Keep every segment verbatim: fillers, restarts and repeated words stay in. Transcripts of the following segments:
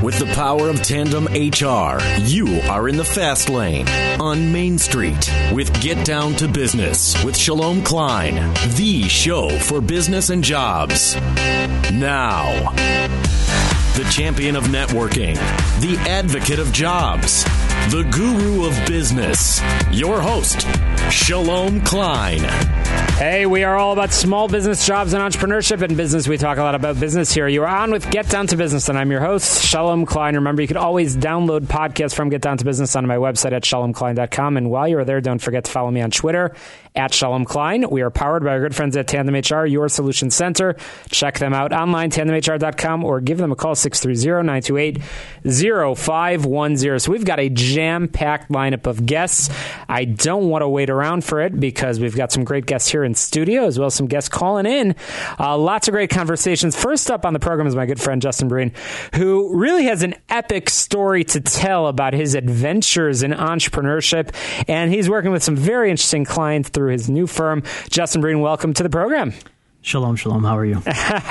With the power of Tandem H R, you are in the fast lane on Main Street with Get Down to Business with Shalom Klein, the show for business and jobs. Now, the champion of networking, the advocate of jobs, the guru of business, your host, Shalom Klein. Hey, we are all about small business, jobs, and entrepreneurship. In business, we talk a lot about business here. You are on with Get Down to Business, and I'm your host, Shalom Klein. Remember, you can always download podcasts from Get Down to Business on my website at shalom klein dot com. And while you're there, don't forget to follow me on Twitter at Shalom Klein. We are powered by our good friends at Tandem H R, your solution center. Check them out online, tandem h r dot com, or give them a call, six three zero, nine two eight, zero five one zero. So we've got a jam-packed lineup of guests. I don't want to wait around for it because we've got some great guests here in studio, as well as some guests calling in. Uh, lots of great conversations. First up on the program is my good friend Justin Breen, who really has an epic story to tell about his adventures in entrepreneurship, and he's working with some very interesting clients through his new firm. Justin Breen, welcome to the program. Shalom, shalom. How are you?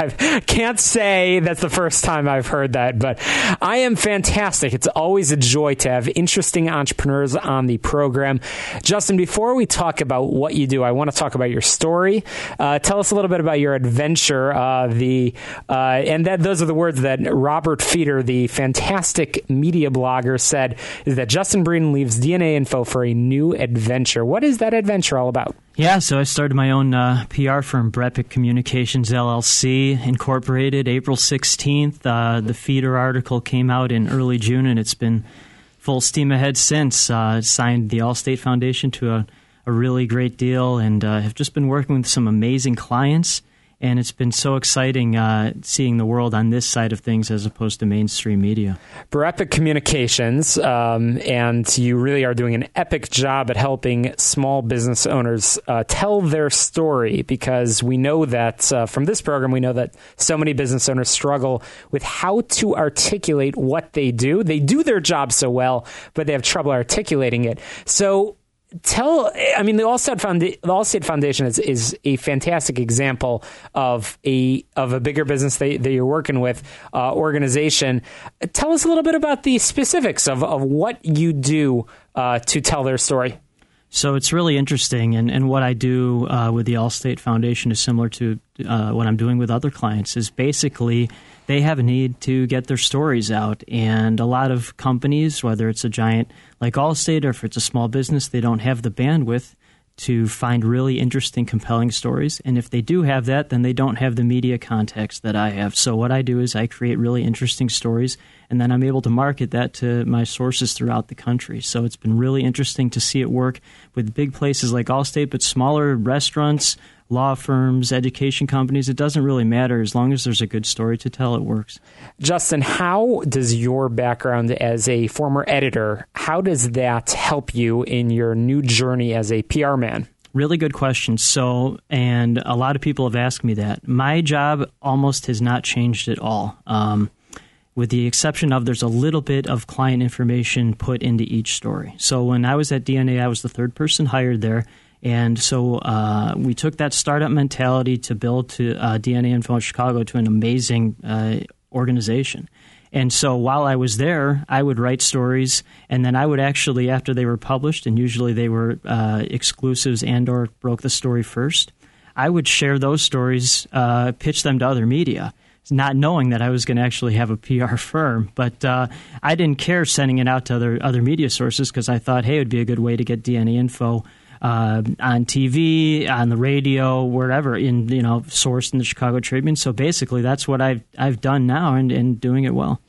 I can't say that's the first time I've heard that, but I am fantastic. It's always a joy to have interesting entrepreneurs on the program. Justin, before we talk about what you do, I want to talk about your story. Uh, tell us a little bit about your adventure. Uh, the uh, and that those are the words that Robert Feeder, the fantastic media blogger, said, is that Justin Breen leaves D N A Info for a new adventure. What is that adventure all about? Yeah, so I started my own uh, P R firm, Brepic Communications, L L C, incorporated April sixteenth. Uh, the Feeder article came out in early June, and it's been full steam ahead since. Uh, signed the Allstate Foundation to a, a really great deal, and uh, have just been working with some amazing clients. And it's been so exciting uh, seeing the world on this side of things as opposed to mainstream media. Brepic Communications, um, and you really are doing an epic job at helping small business owners uh, tell their story, because we know that uh, from this program, we know that so many business owners struggle with how to articulate what they do. They do their job so well, but they have trouble articulating it. So Tell, I mean, the Allstate Foundation, the Allstate Foundation is, is a fantastic example of a of a bigger business that, that you're working with, uh, organization. Tell us a little bit about the specifics of, of what you do uh, to tell their story. So it's really interesting, and, and what I do uh, with the Allstate Foundation is similar to uh, what I'm doing with other clients, is basically they have a need to get their stories out. And a lot of companies, whether it's a giant like Allstate or if it's a small business, they don't have the bandwidth to find really interesting, compelling stories. And if they do have that, then they don't have the media context that I have. So what I do is I create really interesting stories, and then I'm able to market that to my sources throughout the country. So it's been really interesting to see it work with big places like Allstate, but smaller restaurants, law firms, education companies. It doesn't really matter. As long as there's a good story to tell, it works. Justin, how does your background as a former editor, how does that help you in your new journey as a P R man? Really good question. So, and a lot of people have asked me that. My job almost has not changed at all. Um, with the exception of there's a little bit of client information put into each story. So when I was at D N A, I was the third person hired there. And so uh, we took that startup mentality to build to uh, D N A Info in Chicago to an amazing uh, organization. And so while I was there, I would write stories, and then I would actually, after they were published, and usually they were uh, exclusives and or broke the story first, I would share those stories, uh, pitch them to other media, not knowing that I was going to actually have a P R firm. But uh, I didn't care sending it out to other, other media sources, because I thought, hey, it would be a good way to get D N A Info Uh, on T V, on the radio, wherever, in, you know, sourced in the Chicago Tribune. So basically, that's what I've I've done now, and, and doing it well.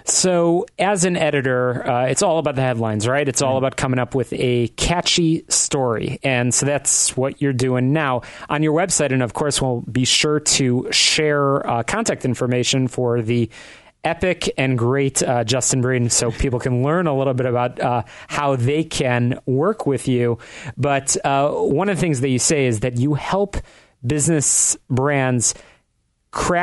So as an editor, uh, it's all about the headlines, right? It's all about coming up with a catchy story. And so that's what you're doing now on your website. And of course, we'll be sure to share uh, contact information for the epic and great uh, Justin Breen, so people can learn a little bit about uh, how they can work with you. But uh, one of the things that you say is that you help business brands craft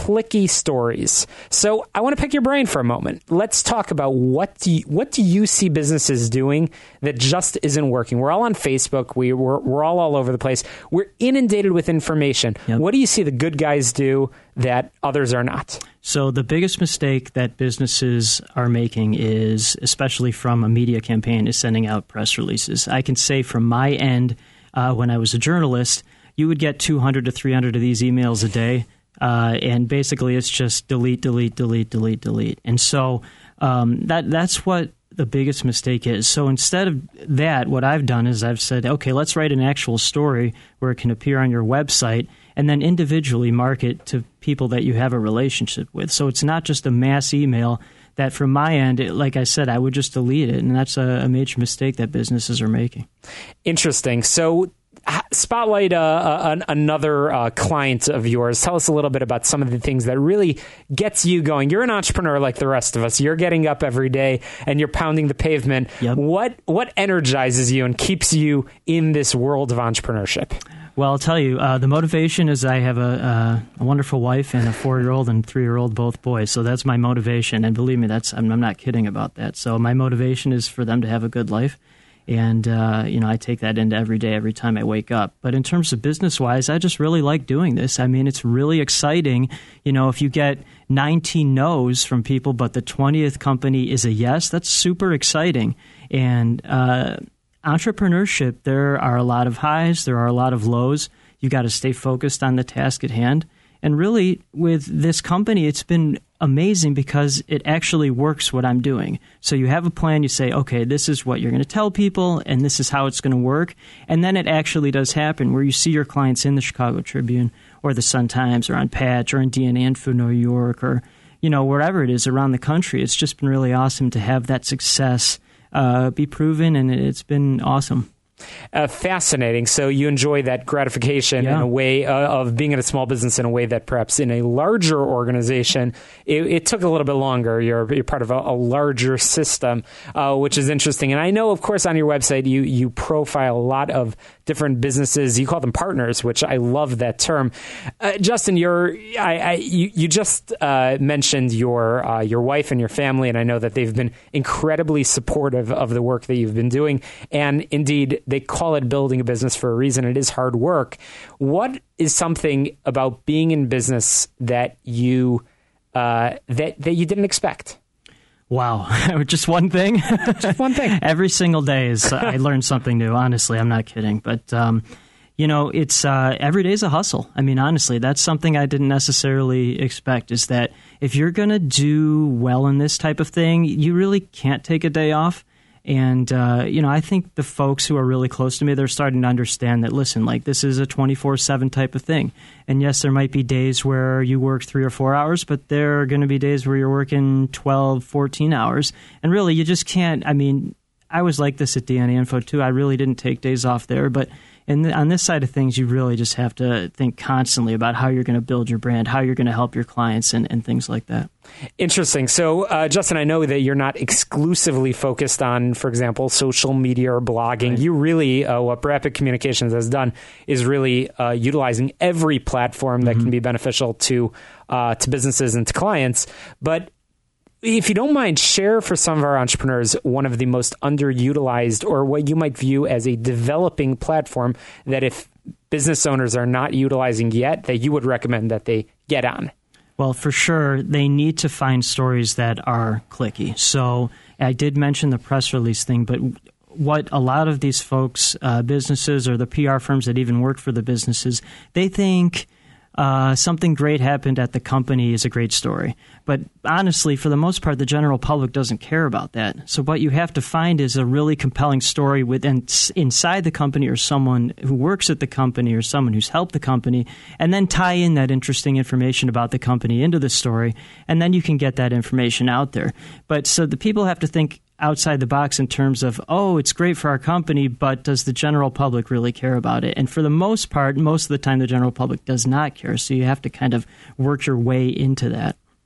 clicky stories. So I want to pick your brain for a moment. Let's talk about what do you, what do you see businesses doing that just isn't working? We're all on Facebook. We, we're, we're all all over the place. We're inundated with information. Yep. What do you see the good guys do that others are not? So the biggest mistake that businesses are making is, especially from a media campaign, is sending out press releases. I can say from my end, uh, when I was a journalist, you would get two hundred to three hundred of these emails a day. Uh, and basically it's just delete, delete, delete, delete, delete. And so um, that that's what the biggest mistake is. So instead of that, what I've done is I've said, okay, let's write an actual story where it can appear on your website and then individually market to people that you have a relationship with. So it's not just a mass email that from my end, it, like I said, I would just delete it. And that's a, a major mistake that businesses are making. Interesting. So spotlight uh, uh, another uh, client of yours. Tell us a little bit about some of the things that really gets you going. You're an entrepreneur like the rest of us. You're getting up every day and you're pounding the pavement. Yep. What what energizes you and keeps you in this world of entrepreneurship? Well, I'll tell you, uh, the motivation is I have a, a, a wonderful wife and a four-year-old and three-year-old, both boys. So that's my motivation. And believe me, that's I'm, I'm not kidding about that. So my motivation is for them to have a good life. And, uh, you know, I take that into every day, every time I wake up. But in terms of business-wise, I just really like doing this. I mean, it's really exciting. You know, if you get nineteen no's from people, but the twentieth company is a yes, that's super exciting. And uh, entrepreneurship, there are a lot of highs, there are a lot of lows. You got to stay focused on the task at hand. And really, with this company, it's been amazing because it actually works what I'm doing. So you have a plan, you say, okay, this is what you're going to tell people, and this is how it's going to work. And then it actually does happen, where you see your clients in the Chicago Tribune or the Sun-Times or on Patch or in D N A Info New York or, you know, wherever it is around the country. It's just been really awesome to have that success uh, be proven, and it's been awesome. Uh, fascinating. So you enjoy that gratification yeah. in a way uh, of being in a small business in a way that perhaps in a larger organization, it, it took a little bit longer. You're, you're part of a, a larger system, uh, which is interesting. And I know, of course, on your website, you, you profile a lot of different businesses. You call them partners, which I love that term. Uh, Justin, you're, I, I, you, you just uh, mentioned your uh, your wife and your family, and I know that they've been incredibly supportive of the work that you've been doing. And indeed, they call it building a business for a reason. It is hard work. What is something about being in business that you uh, that that you didn't expect? Wow. Just one thing? Just one thing. Every single day is uh, I learn something new. Honestly, I'm not kidding. But, um, you know, it's uh, every day is a hustle. I mean, honestly, that's something I didn't necessarily expect, is that if you're going to do well in this type of thing, you really can't take a day off. And, uh, you know, I think the folks who are really close to me, they're starting to understand that, listen, like, this is a twenty-four seven type of thing. And yes, there might be days where you work three or four hours, but there are going to be days where you're working twelve, fourteen hours. And really, you just can't, I mean, I was like this at D N A Info too. I really didn't take days off there. But in the, on this side of things, you really just have to think constantly about how you're going to build your brand, how you're going to help your clients, and, and things like that. Interesting. So, uh, Justin, I know that you're not exclusively focused on, for example, social media or blogging. Right. You really, uh, what Rapid Communications has done is really uh, utilizing every platform that mm-hmm. can be beneficial to uh, to businesses and to clients. But if you don't mind, share for some of our entrepreneurs one of the most underutilized, or what you might view as a developing platform that if business owners are not utilizing yet, that you would recommend that they get on. Well, for sure, they need to find stories that are clicky. So I did mention the press release thing, but what a lot of these folks, uh, businesses or the P R firms that even work for the businesses, they think Uh, something great happened at the company is a great story. But honestly, for the most part, the general public doesn't care about that. So what you have to find is a really compelling story within inside the company, or someone who works at the company, or someone who's helped the company, and then tie in that interesting information about the company into the story, and then you can get that information out there. But so the people have to think outside the box in terms of, oh, it's great for our company, but does the general public really care about it? And for the most part, most of the time, the general public does not care. So you have to kind of work your way into that.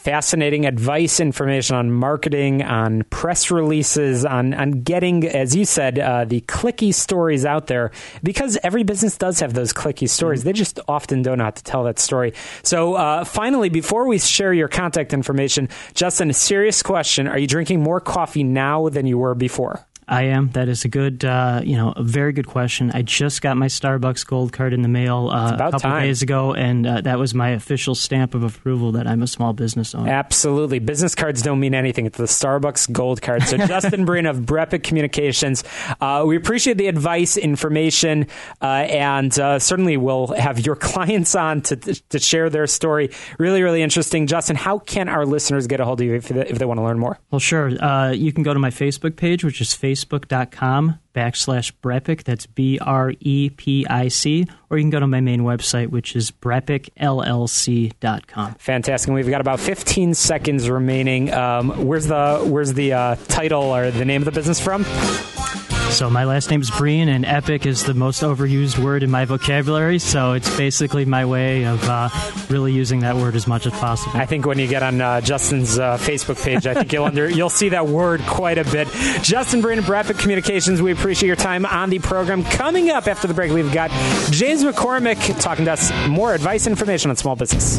fascinating advice, information on marketing, on press releases, on, on getting, as you said, uh, the clicky stories out there, because every business does have those clicky stories. Mm-hmm. They just often don't know how to tell that story. So uh, finally, before we share your contact information, Justin, a serious question. Are you drinking more coffee now than you were before? I am. That is a good, uh, you know, a very good question. I just got my Starbucks Gold Card in the mail uh, a couple time. days ago, and uh, that was my official stamp of approval that I'm a small business owner. Absolutely. Business cards don't mean anything. It's the Starbucks Gold Card. So Justin Breen of Brepic Communications, uh, we appreciate the advice, information, uh, and uh, certainly we'll have your clients on to to share their story. Really, really interesting. Justin, how can our listeners get a hold of you if they, if they want to learn more? Well, sure. Uh, you can go to my Facebook page, which is Facebook. Facebook.com backslash Brepic. That's B R E P I C. Or you can go to my main website, which is brepic L L C dot com. Fantastic. And we've got about fifteen seconds remaining. Um, where's the where's the uh, title or the name of the business from? So my last name's Breen, and epic is the most overused word in my vocabulary, so it's basically my way of uh, really using that word as much as possible. I think when you get on uh, Justin's uh, Facebook page, I think you'll under, you'll see that word quite a bit. Justin Breen of Brepic Communications, we appreciate your time on the program. Coming up after the break, we've got James McCormick talking to us more advice and information on small business.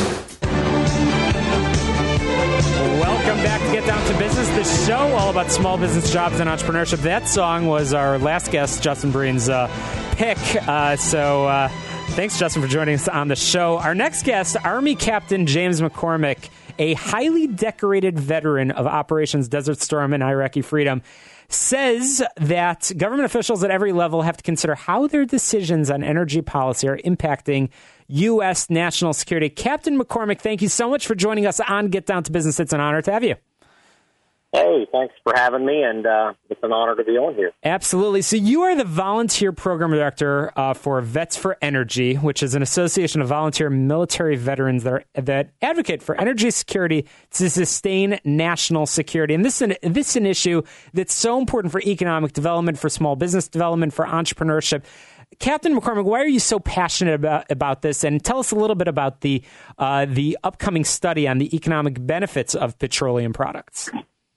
Welcome back to Get Down to Business, the show all about small business, jobs, and entrepreneurship. That song was our last guest, Justin Breen's uh, pick. Uh, so uh, thanks, Justin, for joining us on the show. Our next guest, Army Captain James McCormick, a highly decorated veteran of Operations Desert Storm and Iraqi Freedom, says that government officials at every level have to consider how their decisions on energy policy are impacting U S national security. Captain McCormick, thank you so much for joining us on Get Down to Business. It's an honor to have you. Hey, thanks for having me, and uh, it's an honor to be on here. Absolutely. So you are the volunteer program director uh, for Vets for Energy, which is an association of volunteer military veterans that are, that advocate for energy security to sustain national security. And this is, an, this is an issue that's so important for economic development, for small business development, for entrepreneurship. Captain McCormick, why are you so passionate about, about this? And tell us a little bit about the uh, the upcoming study on the economic benefits of petroleum products.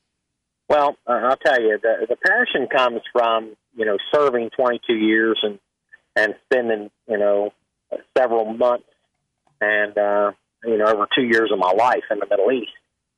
Well, uh, I'll tell you, the, the passion comes from, you know, serving twenty-two years and, and spending, you know, several months and, uh, you know, over two years of my life in the Middle East.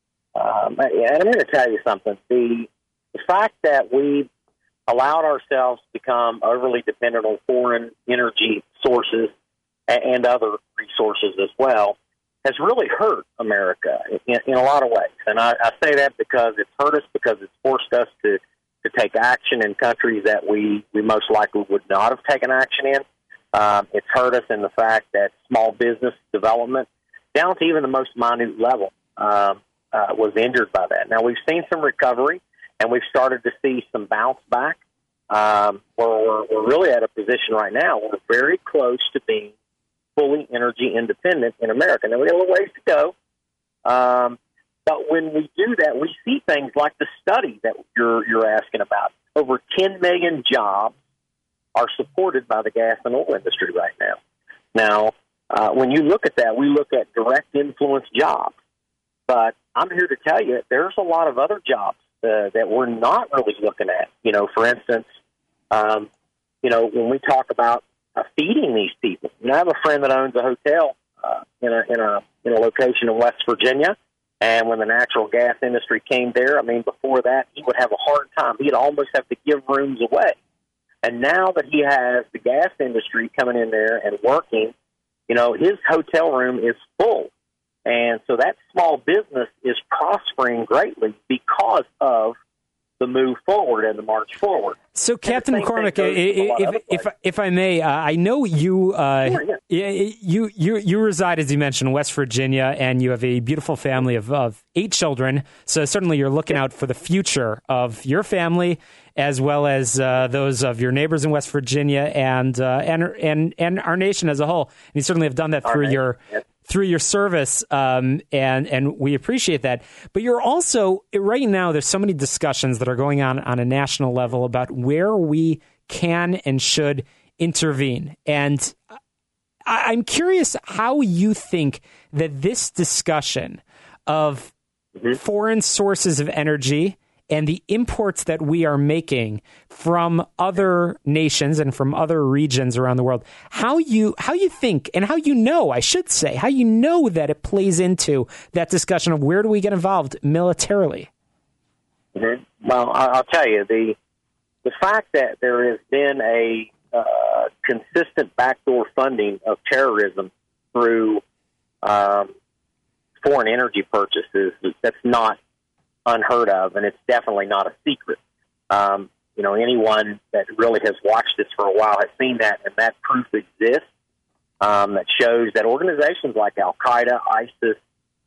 Um, and I'm going to tell you something. The, the fact that we allowed ourselves to become overly dependent on foreign energy sources and, and other resources as well has really hurt America in, in a lot of ways. And I, I say that because it's hurt us, because it's forced us to, to take action in countries that we, we most likely would not have taken action in. Um, it's hurt us in the fact that small business development, down to even the most minute level, um, uh, was injured by that. Now, we've seen some recovery, and we've started to see some bounce back. Um, where we're, we're really at a position right now where we're very close to being fully energy independent in America. Now, we have a little ways to go. Um, but when we do that, we see things like the study that you're, you're asking about. Over ten million jobs are supported by the gas and oil industry right now. Now, uh, when you look at that, we look at direct influence jobs. But I'm here to tell you, there's a lot of other jobs uh, that we're not really looking at. You know, for instance, um, you know, when we talk about uh, feeding these people. You know, I have a friend that owns a hotel uh, in a in a in a location in West Virginia, and when the natural gas industry came there, I mean, before that, he would have a hard time. He'd almost have to give rooms away. And now that he has the gas industry coming in there and working, you know, his hotel room is full. And so that small business is prospering greatly because of the move forward and the march forward. So, Captain McCormick, if, if, if I may, uh, I know you, uh, sure, yeah. you you you reside, as you mentioned, in West Virginia, and you have a beautiful family of, of eight children. So certainly you're looking out for the future of your family as well as uh, those of your neighbors in West Virginia and uh, and and and our nation as a whole. And you certainly have done that through your yep. through your service, um, and and we appreciate that. But you're also, right now, there's so many discussions that are going on on a national level about where we can and should intervene. And I, I'm curious how you think that this discussion of mm-hmm. foreign sources of energy and the imports that we are making from other nations and from other regions around the world, how you how you think and how you know, I should say, how you know that it plays into that discussion of where do we get involved militarily? Mm-hmm. Well, I'll tell you, the the fact that there has been a uh, consistent backdoor funding of terrorism through um, foreign energy purchases, that's not unheard of, and it's definitely not a secret. Um, you know, anyone that really has watched this for a while has seen that, and that proof exists. Um, that shows that organizations like Al-Qaeda, ISIS,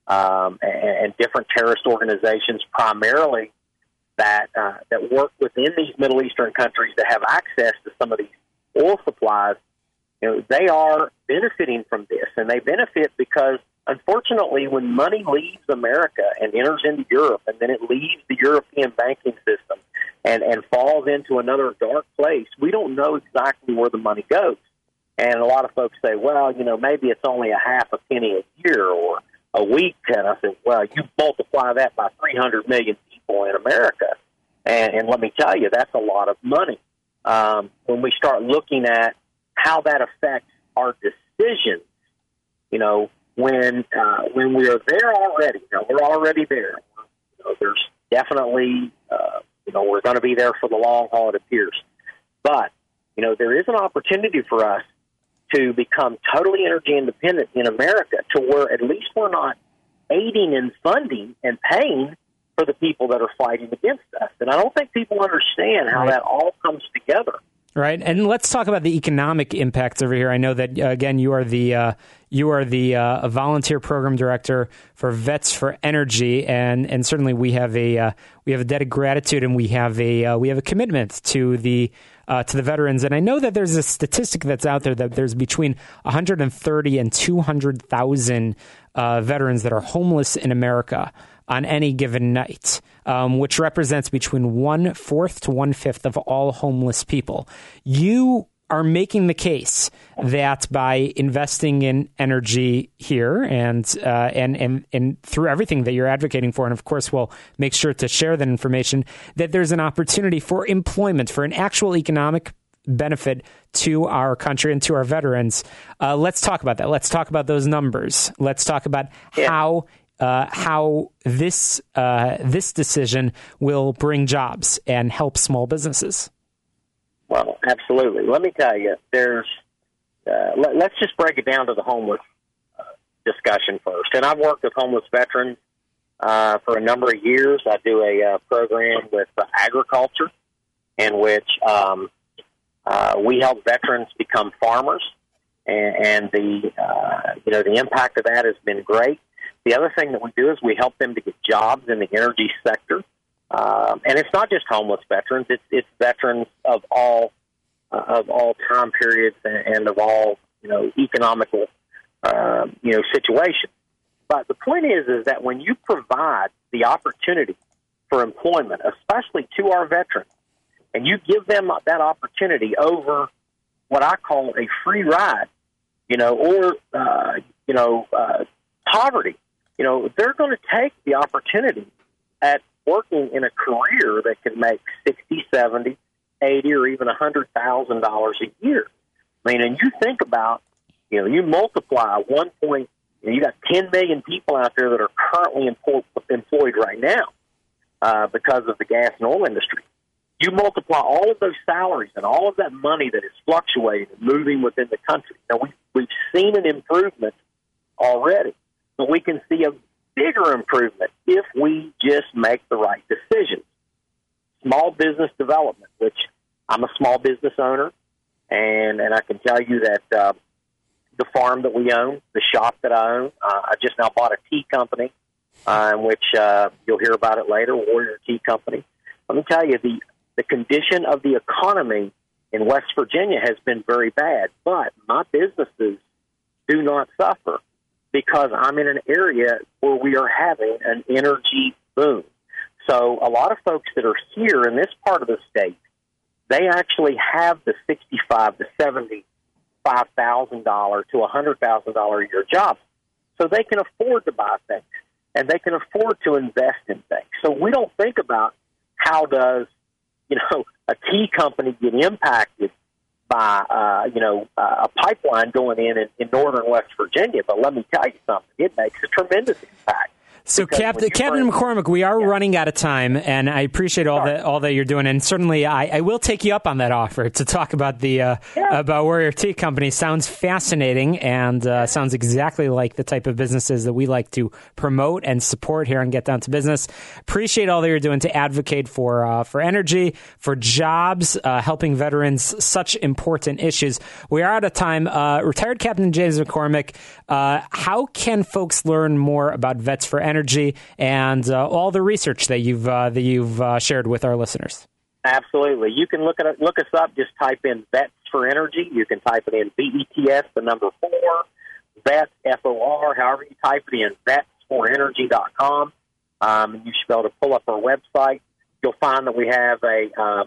um, and, and different terrorist organizations, primarily that uh, that work within these Middle Eastern countries that have access to some of these oil supplies, you know, they are benefiting from this, and they benefit because, unfortunately, when money leaves America and enters into Europe, and then it leaves the European banking system and, and falls into another dark place, we don't know exactly where the money goes. And a lot of folks say, well, you know, maybe it's only a half a penny a year or a week. And I said, well, you multiply that by three hundred million people in America, and, and let me tell you, that's a lot of money. Um, when we start looking at how that affects our decisions, you know, when uh, when we are there already, you know, we're already there. You know, there's definitely, uh, you know, we're going to be there for the long haul, it appears. But, you know, there is an opportunity for us to become totally energy independent in America, to where at least we're not aiding and funding and paying for the people that are fighting against us. And I don't think people understand how right. that all comes together. Right, and let's talk about the economic impacts over here. I know that uh, again, you are the uh, you are the uh, volunteer program director for Vets for Energy, and, and certainly we have a uh, we have a debt of gratitude, and we have a uh, we have a commitment to the uh, to the veterans. And I know that there's a statistic that's out there that there's between one hundred thirty and two hundred thousand uh, veterans that are homeless in America on any given night, um, which represents between one-fourth to one-fifth of all homeless people. You are making the case that by investing in energy here and uh, and, and and through everything that you're advocating for, and of course we'll make sure to share that information, that there's an opportunity for employment, for an actual economic benefit to our country and to our veterans. Uh, let's talk about that. Let's talk about those numbers. Let's talk about yeah. how Uh, how this uh, this decision will bring jobs and help small businesses. Well, absolutely. Let me tell you, there's. Uh, let, let's just break it down to the homeless uh, discussion first. And I've worked with homeless veterans uh, for a number of years. I do a uh, program with uh, agriculture, in which um, uh, we help veterans become farmers, and, and the uh, you know the impact of that has been great. The other thing that we do is we help them to get jobs in the energy sector. Um, and it's not just homeless veterans, it's, it's veterans of all, uh, of all time periods and, and of all, you know, economical, uh, you know, situations. But the point is, is that when you provide the opportunity for employment, especially to our veterans, and you give them that opportunity over what I call a free ride, you know, or, uh, you know, uh, poverty, you know, they're going to take the opportunity at working in a career that can make sixty, seventy, eighty, or even one hundred thousand dollars a year. I mean, and you think about, you know, you multiply one point, you, know, you got ten million people out there that are currently employed, employed right now uh, because of the gas and oil industry. You multiply all of those salaries and all of that money that is fluctuating and moving within the country. Now, we, we've seen an improvement already. But we can see a bigger improvement if we just make the right decisions. Small business development, which I'm a small business owner, and, and I can tell you that uh, the farm that we own, the shop that I own, uh, I just now bought a tea company, uh, in which uh, you'll hear about it later, Warrior Tea Company. Let me tell you, the, the condition of the economy in West Virginia has been very bad, but my businesses do not suffer, because I'm in an area where we are having an energy boom. So a lot of folks that are here in this part of the state, they actually have the sixty-five to seventy-five thousand dollars to one hundred thousand dollars a year jobs, so they can afford to buy things. and they can afford to invest in things. So we don't think about how does, you know, a tea company get impacted by, uh, you know, uh, a pipeline going in, in in northern West Virginia. But let me tell you something, it makes a tremendous impact. So, Captain, Captain McCormick, we are yeah. running out of time, and I appreciate all that all that you're doing. And certainly, I, I will take you up on that offer to talk about the uh, yeah. about Warrior Tea Company. Sounds fascinating, and uh, sounds exactly like the type of businesses that we like to promote and support here on Get Down to Business. Appreciate all that you're doing to advocate for uh, for energy, for jobs, uh, helping veterans. Such important issues. We are out of time. Uh, retired Captain James McCormick. Uh, how can folks learn more about Vets for Energy? Energy and uh, all the research that you've uh, that you've uh, shared with our listeners? Absolutely. You can look at it, look us up. Just type in Vets for Energy. You can type it in V E T S, the number four, Vets, F O R, however you type it in, vets for energy dot com. Um, you should be able to pull up our website. You'll find that we have a, uh,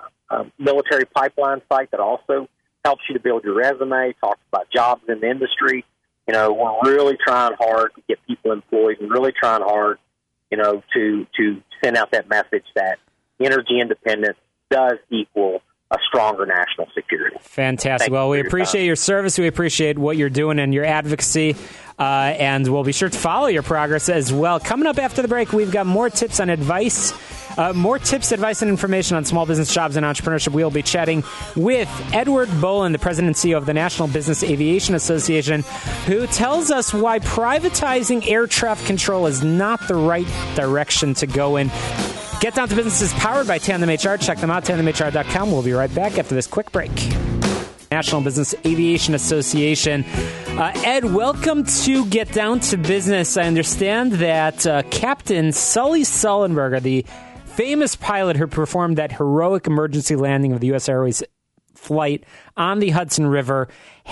a military pipeline site that also helps you to build your resume, talks about jobs in the industry. You know, we're really trying hard to get people employed and really trying hard, you know, to to send out that message that energy independence does equal a stronger national security. Fantastic. Thank well, we appreciate time. your service. We appreciate what you're doing and your advocacy. Uh, and we'll be sure to follow your progress as well. Coming up after the break, we've got more tips on advice, uh, more tips, advice, and information on small business, jobs, and entrepreneurship. We'll be chatting with Edward Boland, the president and C E O of the National Business Aviation Association, who tells us why privatizing air traffic control is not the right direction to go in. Get Down to Business is powered by Tandem H R. Check them out, tandem h r dot com. We'll be right back after this quick break. National Business Aviation Association. Uh, Ed, welcome to Get Down to Business. I understand that uh, Captain Sully Sullenberger, the famous pilot who performed that heroic emergency landing of the U S Airways flight on the Hudson River,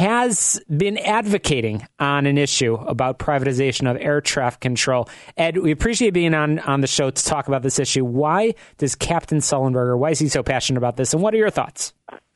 has been advocating on an issue about privatization of air traffic control. Ed, we appreciate being on, on the show to talk about this issue. Why does Captain Sullenberger, why is he so passionate about this, and what are your thoughts?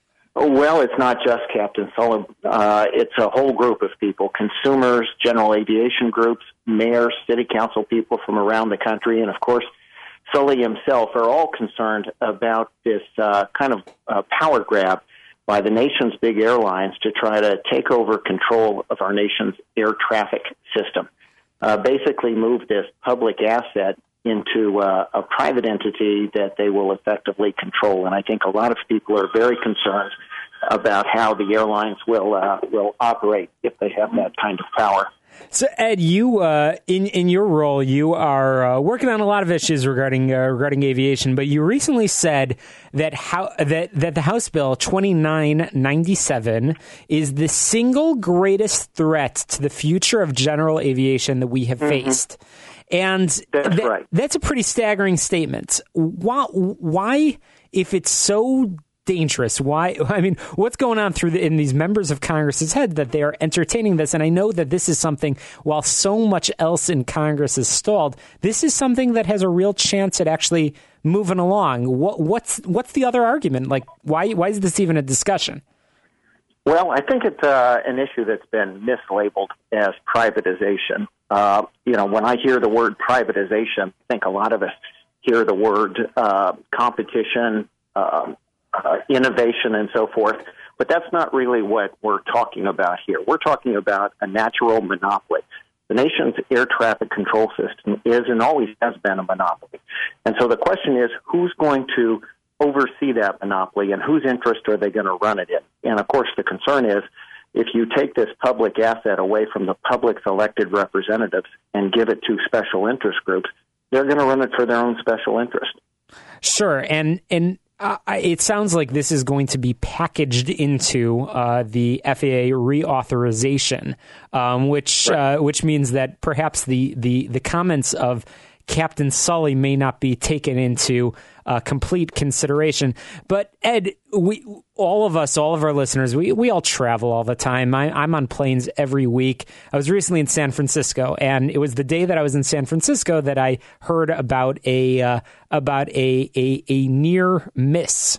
Well, it's not just Captain Sullenberger. Uh, it's a whole group of people, consumers, general aviation groups, mayors, city council people from around the country, and, of course, Sully himself are all concerned about this uh, kind of uh, power grab by the nation's big airlines to try to take over control of our nation's air traffic system. Uh, basically move this public asset into uh, a private entity that they will effectively control. And I think a lot of people are very concerned about how the airlines will uh, will operate if they have that kind of power. So, Ed, you uh, in in your role, you are uh, working on a lot of issues regarding uh, regarding aviation. But you recently said that how that that the House Bill twenty-nine ninety-seven is the single greatest threat to the future of general aviation that we have mm-hmm. faced. And that's th- right. That's a pretty staggering statement. Why, why, if it's so dangerous, why? I mean, what's going on through the, in these members of Congress's head that they are entertaining this? And I know that this is something, while so much else in Congress is stalled, this is something that has a real chance at actually moving along. What, what's what's the other argument? Like, why why is this even a discussion? Well, I think it's uh, an issue that's been mislabeled as privatization. Uh, you know, when I hear the word privatization, I think a lot of us hear the word uh, competition, uh, uh, innovation, and so forth. But that's not really what we're talking about here. We're talking about a natural monopoly. The nation's air traffic control system is and always has been a monopoly. And so the question is, who's going to oversee that monopoly and whose interest are they going to run it in? And, of course, the concern is if you take this public asset away from the public's elected representatives and give it to special interest groups, they're going to run it for their own special interest. Sure. And, and uh, it sounds like this is going to be packaged into uh, the F A A reauthorization, um, which right. uh, which means that perhaps the, the, the comments of Captain Sully may not be taken into uh, complete consideration. But Ed, we, all of us, all of our listeners, we, we all travel all the time. I, I'm on planes every week. I was recently in San Francisco, and it was the day that I was in San Francisco that I heard about a uh, about a, a a near miss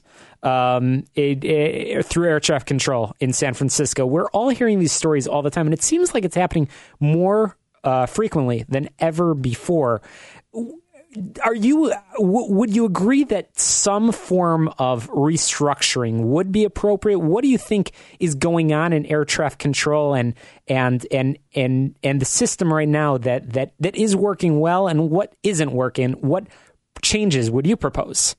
um, a, a, through air traffic control in San Francisco. We're all hearing these stories all the time, and it seems like it's happening more uh, frequently than ever before. Are you? W- would you agree that some form of restructuring would be appropriate? What do you think is going on in air traffic control and and and and and the system right now that that that is working well, and what isn't working? What changes would you propose?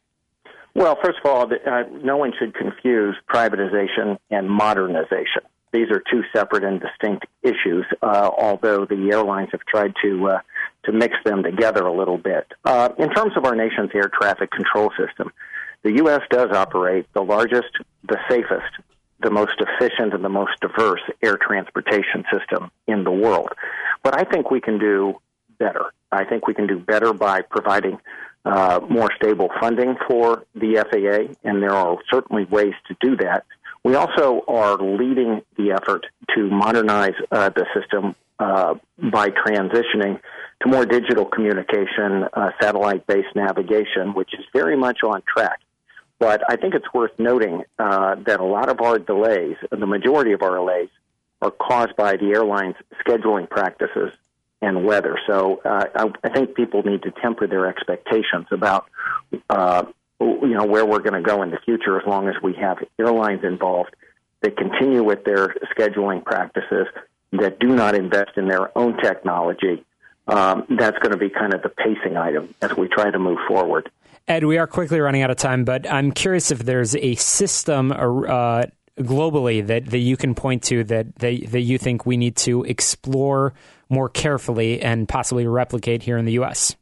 Well, first of all, uh, no one should confuse privatization and modernization. These are two separate and distinct issues, uh, although the airlines have tried to uh, to mix them together a little bit. Uh, in terms of our nation's air traffic control system, the U S does operate the largest, the safest, the most efficient, and the most diverse air transportation system in the world. But I think we can do better. I think we can do better by providing uh, more stable funding for the F A A, and there are certainly ways to do that. We also are leading the effort to modernize uh, the system uh, by transitioning to more digital communication, uh, satellite-based navigation, which is very much on track. But I think it's worth noting uh, that a lot of our delays, the majority of our delays, are caused by the airline's scheduling practices and weather. So uh, I, I think people need to temper their expectations about uh you know, where we're going to go in the future as long as we have airlines involved that continue with their scheduling practices, that do not invest in their own technology. Um, that's going to be kind of the pacing item as we try to move forward. Ed, we are quickly running out of time, but I'm curious if there's a system uh, globally that, that you can point to that, that, that you think we need to explore more carefully and possibly replicate here in the U S.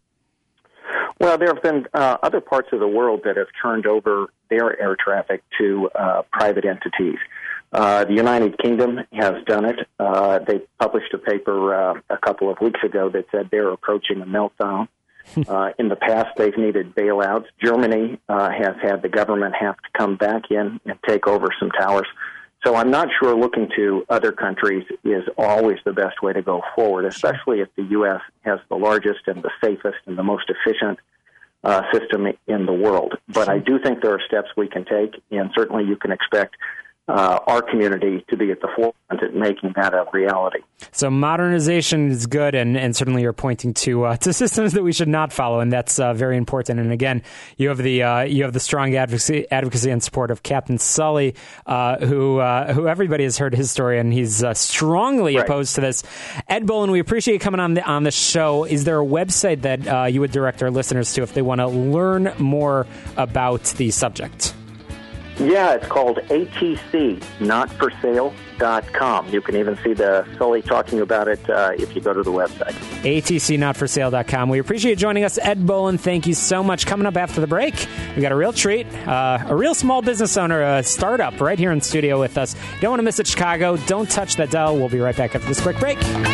Well, there have been uh, other parts of the world that have turned over their air traffic to uh, private entities. Uh, the United Kingdom has done it. Uh, they published a paper uh, a couple of weeks ago that said they're approaching a meltdown. Uh, in the past, they've needed bailouts. Germany uh, has had the government have to come back in and take over some towers. So I'm not sure looking to other countries is always the best way to go forward, especially if the U S has the largest and the safest and the most efficient uh, system in the world. But I do think there are steps we can take, and certainly you can expect Uh, our community to be at the forefront at making that a reality. So modernization is good, and, and certainly you're pointing to uh, to systems that we should not follow, and that's uh, very important. And again, you have the uh, you have the strong advocacy, advocacy and support of Captain Sully, uh, who uh, who everybody has heard his story, and he's uh, strongly right. opposed to this. Ed Bolin, we appreciate you coming on the on the show. Is there a website that uh, you would direct our listeners to if they want to learn more about the subject? Yeah, it's called A T C not for sale dot com. You can even see the Sully talking about it uh, if you go to the website. A T C not for sale dot com. We appreciate you joining us, Ed Bolin. Thank you so much. Coming up after the break, we got a real treat, uh, a real small business owner, a startup right here in studio with us. You don't want to miss it, Chicago. Don't touch that dial. We'll be right back after this quick break.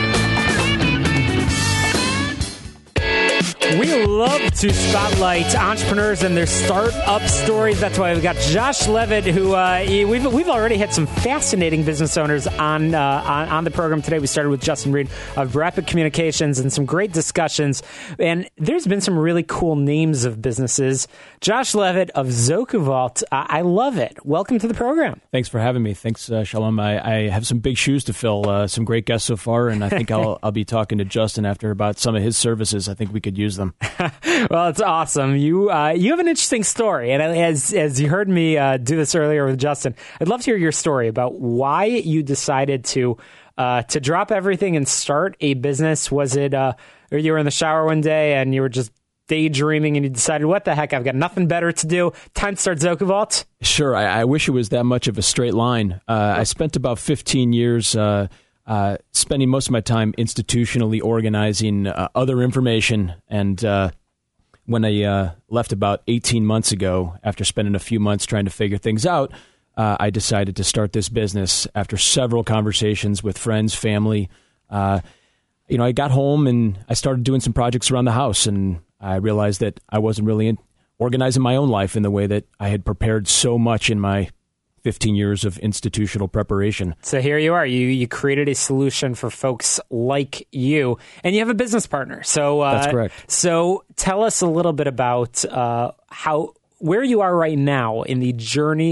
We love to spotlight entrepreneurs and their startup stories. That's why we've got Josh Levitt, who uh, we've we've already had some fascinating business owners on, uh, on on the program today. We started with Justin Reed of Rapid Communications and some great discussions. And there's been some really cool names of businesses. Josh Levitt of ZokuVault. I, I love it. Welcome to the program. Thanks for having me. Thanks, uh, Shalom. I, I have some big shoes to fill. Uh, some great guests so far, and I think I'll I'll be talking to Justin after about some of his services. I think we could use them. Well, it's awesome. You uh, you have an interesting story, and as as you heard me uh, do this earlier with Justin, I'd love to hear your story about why you decided to uh, to drop everything and start a business. Was it uh, or you were in the shower one day and you were just daydreaming and you decided, what the heck, I've got nothing better to do. Time to start ZokuVault? Sure. I, I wish it was that much of a straight line. Uh, I spent about fifteen years uh, uh, spending most of my time institutionally organizing uh, other information. And uh, when I uh, left about eighteen months ago, after spending a few months trying to figure things out, uh, I decided to start this business after several conversations with friends, family. Uh, you know, I got home and I started doing some projects around the house, and I realized that I wasn't really in, organizing my own life in the way that I had prepared so much in my fifteen years of institutional preparation. So here you are. You you created a solution for folks like you, and you have a business partner. So uh, that's correct. So tell us a little bit about uh, how where you are right now in the journey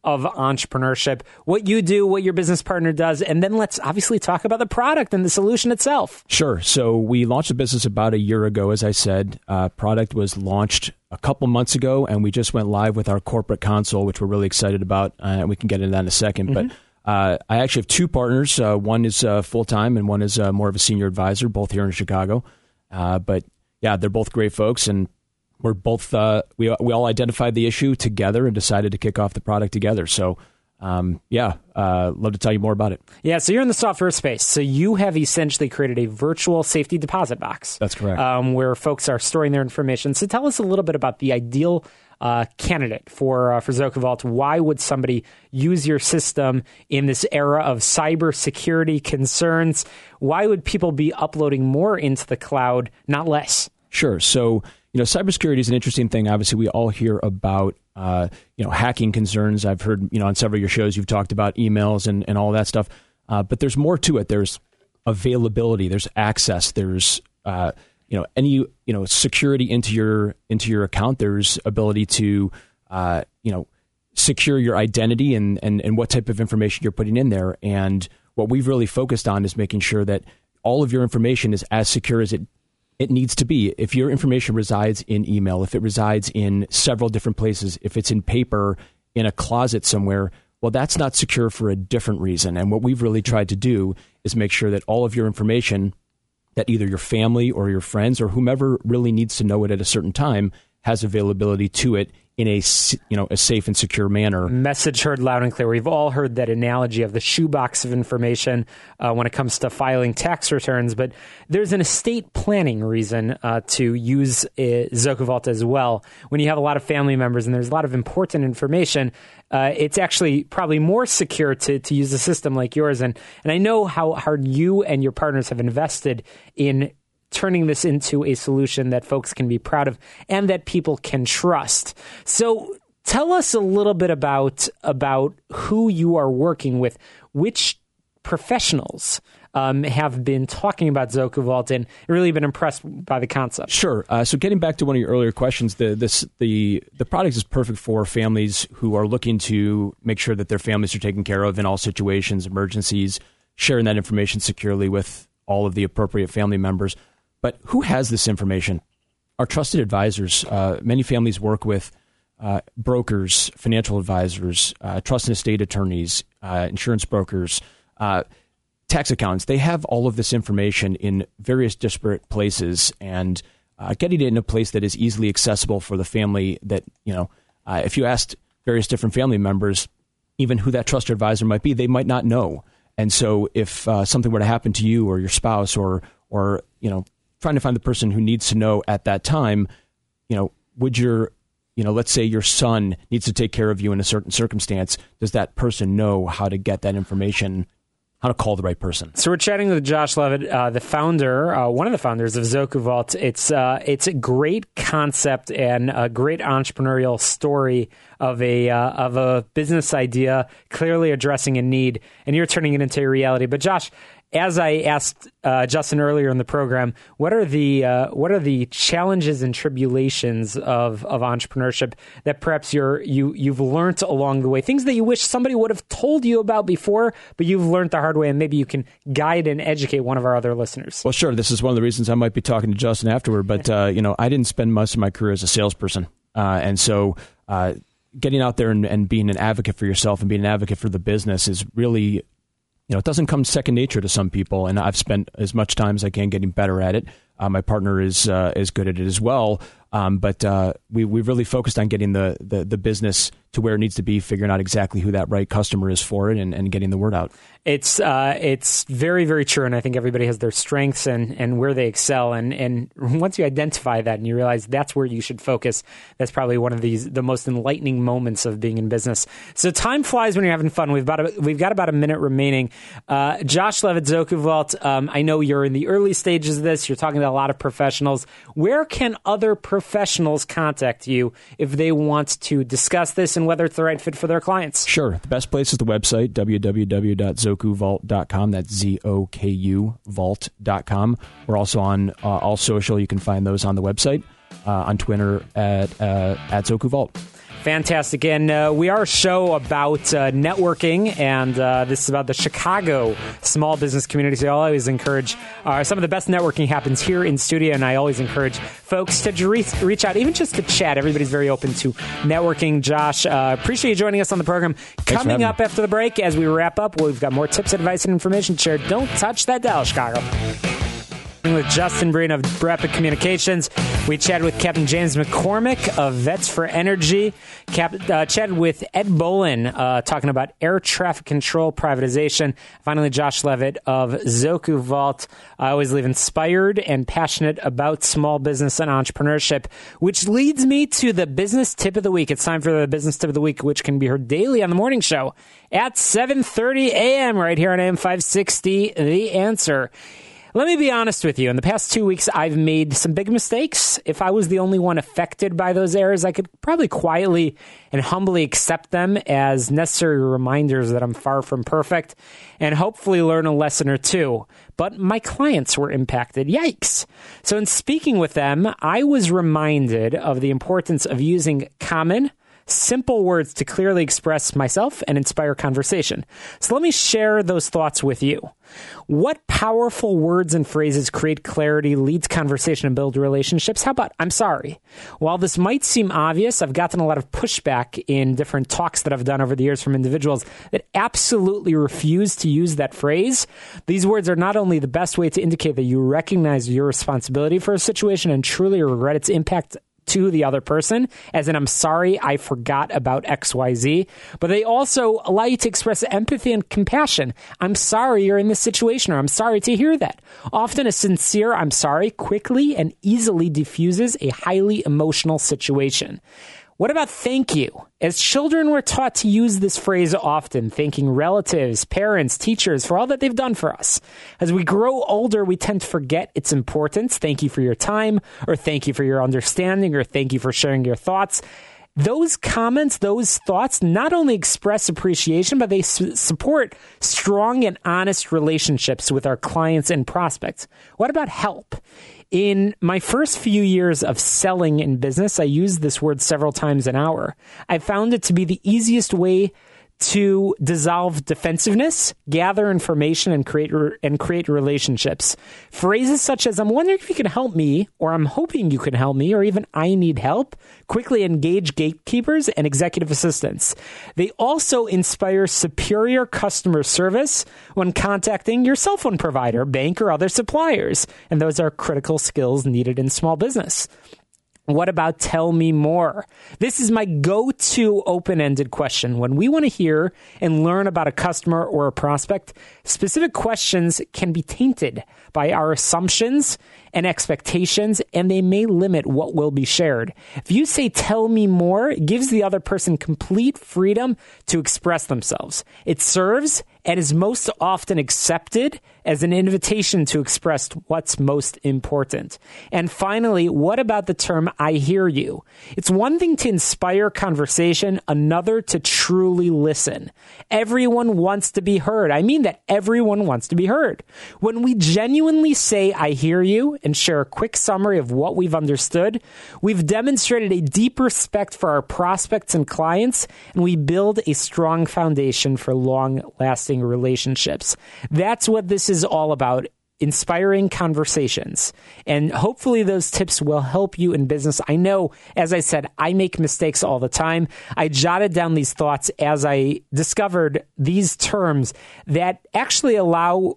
of entrepreneurship, what you do, what your business partner does, and then let's obviously talk about the product and the solution itself. Sure. So we launched the business about a year ago, as I said. Uh, product was launched a couple months ago, and we just went live with our corporate console, which we're really excited about, uh, and we can get into that in a second. Mm-hmm. But uh, I actually have two partners. Uh, one is uh, full-time, and one is uh, more of a senior advisor, both here in Chicago. Uh, but yeah, they're both great folks, and we're both uh, we we all identified the issue together and decided to kick off the product together. So. Um, yeah, uh, love to tell you more about it. Yeah, so you're in the software space. So you have essentially created a virtual safety deposit box. That's correct. Um, where folks are storing their information. So tell us a little bit about the ideal uh, candidate for uh, for ZokuVault. Why would somebody use your system in this era of cybersecurity concerns? Why would people be uploading more into the cloud, not less? Sure. So, you know, cybersecurity is an interesting thing. Obviously, we all hear about Uh, you know, hacking concerns. I've heard, you know, on several of your shows, you've talked about emails and, and all that stuff. Uh, but there's more to it. There's availability. There's access. There's, uh, you know, any, you know, security into your into your account. There's ability to, uh, you know, secure your identity and, and, and what type of information you're putting in there. And what we've really focused on is making sure that all of your information is as secure as it It needs to be. If your information resides in email, if it resides in several different places, if it's in paper, in a closet somewhere, well, that's not secure for a different reason. And what we've really tried to do is make sure that all of your information, that either your family or your friends or whomever really needs to know it at a certain time, has availability to it in a, you know, a safe and secure manner. Message heard loud and clear. We've all heard that analogy of the shoebox of information uh, when it comes to filing tax returns, but there's an estate planning reason uh, to use uh, ZokuVault as well. When you have a lot of family members and there's a lot of important information, uh, it's actually probably more secure to, to use a system like yours. And, and I know how hard you and your partners have invested in turning this into a solution that folks can be proud of and that people can trust. So tell us a little bit about about who you are working with, which professionals um, have been talking about ZokuVault and really been impressed by the concept. Sure. Uh, so getting back to one of your earlier questions, the this the the product is perfect for families who are looking to make sure that their families are taken care of in all situations, emergencies, sharing that information securely with all of the appropriate family members. But who has this information? Our trusted advisors. Uh, many families work with uh, brokers, financial advisors, uh, trust and estate attorneys, uh, insurance brokers, uh, tax accountants. They have all of this information in various disparate places, and uh, getting it in a place that is easily accessible for the family that, you know, uh, if you asked various different family members, even who that trusted advisor might be, they might not know. And so if uh, something were to happen to you or your spouse or, or, you know, trying to find the person who needs to know at that time, you know, would your, you know, let's say your son needs to take care of you in a certain circumstance, does that person know how to get that information, how to call the right person? So we're chatting with Josh Levitt, uh, the founder, uh, one of the founders of ZokuVault. It's uh, it's a great concept and a great entrepreneurial story of a uh, of a business idea, clearly addressing a need, and you're turning it into a reality. But Josh, as I asked uh, Justin earlier in the program, what are the uh, what are the challenges and tribulations of, of entrepreneurship that perhaps you're you you've learned along the way? Things that you wish somebody would have told you about before, but you've learned the hard way, and maybe you can guide and educate one of our other listeners. Well, sure. This is one of the reasons I might be talking to Justin afterward. But uh, you know, I didn't spend most of my career as a salesperson, uh, and so uh, getting out there and, and being an advocate for yourself and being an advocate for the business is really, you know, it doesn't come second nature to some people, and I've spent as much time as I can getting better at it. Uh, my partner is uh, is good at it as well, um, but uh, we we really focused on getting the, the the business to where it needs to be, figuring out exactly who that right customer is for it, and, and getting the word out. It's uh, it's very, very true, and I think everybody has their strengths and, and where they excel, and, and once you identify that and you realize that's where you should focus, that's probably one of these the most enlightening moments of being in business. So time flies when you're having fun. We've about a, we've got about a minute remaining. Uh, Josh Levitt, ZokuVault. Um, I know you're in the early stages of this. You're talking to a lot of professionals. Where can other professionals contact you if they want to discuss this and whether it's the right fit for their clients? Sure. The best place is the website, w w w dot zoku vault dot com. That's Z O K U vault dot com. We're also on uh, all social. You can find those on the website, uh, on Twitter at, uh, at ZokuVault. Fantastic. And uh, we are a show about uh, networking, and uh, this is about the Chicago small business community. So I always encourage, uh, some of the best networking happens here in studio, and I always encourage folks to reach, reach out, even just to chat. Everybody's very open to networking. Josh, uh, appreciate you joining us on the program. Thanks Coming up me. after the break, as we wrap up, we've got more tips, advice, and information shared. Don't touch that dial, Chicago. With Justin Breen of Rapid Communications. We chatted with Captain James McCormick of Vets for Energy. Cap, uh, chatted with Ed Bolin uh, talking about air traffic control privatization. Finally, Josh Levitt of Zoku Vault. I always leave inspired and passionate about small business and entrepreneurship, which leads me to the business tip of the week. It's time for the business tip of the week, which can be heard daily on the morning show at seven thirty a.m. right here on A M five sixty, The Answer. Let me be honest with you. In the past two weeks, I've made some big mistakes. If I was the only one affected by those errors, I could probably quietly and humbly accept them as necessary reminders that I'm far from perfect and hopefully learn a lesson or two. But my clients were impacted. Yikes. So in speaking with them, I was reminded of the importance of using common, simple words to clearly express myself and inspire conversation. So let me share those thoughts with you. What powerful words and phrases create clarity, leads conversation, and build relationships? How about, I'm sorry? While this might seem obvious, I've gotten a lot of pushback in different talks that I've done over the years from individuals that absolutely refuse to use that phrase. These words are not only the best way to indicate that you recognize your responsibility for a situation and truly regret its impact to the other person, as in, I'm sorry, I forgot about X Y Z, but they also allow you to express empathy and compassion. I'm sorry you're in this situation, or I'm sorry to hear that. Often a sincere I'm sorry quickly and easily diffuses a highly emotional situation. What about thank you? As children, we're taught to use this phrase often, thanking relatives, parents, teachers for all that they've done for us. As we grow older, we tend to forget its importance. Thank you for your time, or thank you for your understanding, or thank you for sharing your thoughts. Those comments, those thoughts not only express appreciation, but they su- support strong and honest relationships with our clients and prospects. What about help? In my first few years of selling in business, I used this word several times an hour. I found it to be the easiest way to dissolve defensiveness, gather information, and create re- and create relationships. Phrases such as, I'm wondering if you can help me, or I'm hoping you can help me, or even I need help, quickly engage gatekeepers and executive assistants. They also inspire superior customer service when contacting your cell phone provider, bank, or other suppliers. And those are critical skills needed in small business. What about tell me more? This is my go-to open-ended question. When we want to hear and learn about a customer or a prospect, specific questions can be tainted by our assumptions and expectations, and they may limit what will be shared. If you say, tell me more, it gives the other person complete freedom to express themselves. It serves and is most often accepted as an invitation to express what's most important. And finally, what about the term, I hear you? It's one thing to inspire conversation, another to truly listen. Everyone wants to be heard. I mean that everyone wants to be heard. When we genuinely say, I hear you, and share a quick summary of what we've understood, we've demonstrated a deep respect for our prospects and clients, and we build a strong foundation for long-lasting relationships. That's what this is all about, inspiring conversations. And hopefully those tips will help you in business. I know, as I said, I make mistakes all the time. I jotted down these thoughts as I discovered these terms that actually allow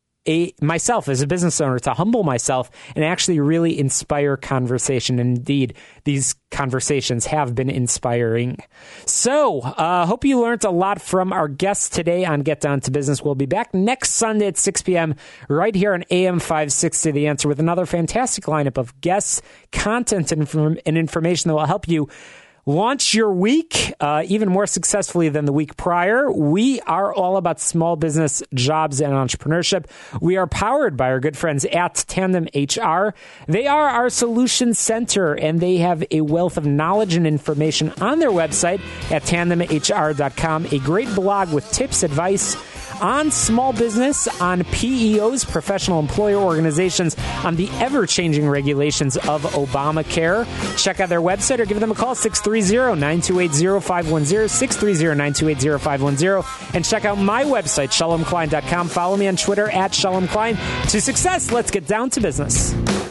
A, myself as a business owner to humble myself and actually really inspire conversation. Indeed, these conversations have been inspiring. So, I uh, hope you learned a lot from our guests today on Get Down to Business. We'll be back next Sunday at six p.m. right here on A M five sixty The Answer with another fantastic lineup of guests, content, and, inform- and information that will help you launch your week uh, even more successfully than the week prior. We are all about small business, jobs, and entrepreneurship. We are powered by our good friends at Tandem H R. They are our solution center, and they have a wealth of knowledge and information on their website at tandem h r dot com. A great blog with tips, advice on small business, on P E Os, professional employer organizations, on the ever-changing regulations of Obamacare. Check out their website or give them a call, six three zero, nine two eight, zero five one zero, six three zero, nine two eight, zero five one zero. And check out my website, shalom klein dot com. Follow me on Twitter at Shalom Klein. To success, let's get down to business.